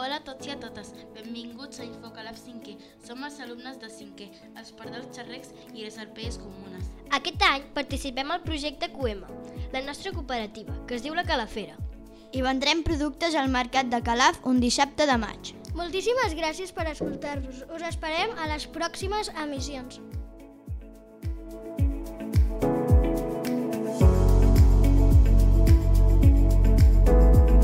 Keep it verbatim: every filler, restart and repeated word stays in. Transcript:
Hola a tots i a totes, benvinguts a InfoCalaf cinquè. Som els alumnes de cinquè, els pardals xarrecs i les arpelles comunes. Aquest any participem al projecte Cuema, la nostra cooperativa, que es diu La Calafera. I vendrem productes al mercat de Calaf un dissabte de maig. Moltíssimes gràcies per escoltar-nos. Us esperem a les pròximes emissions.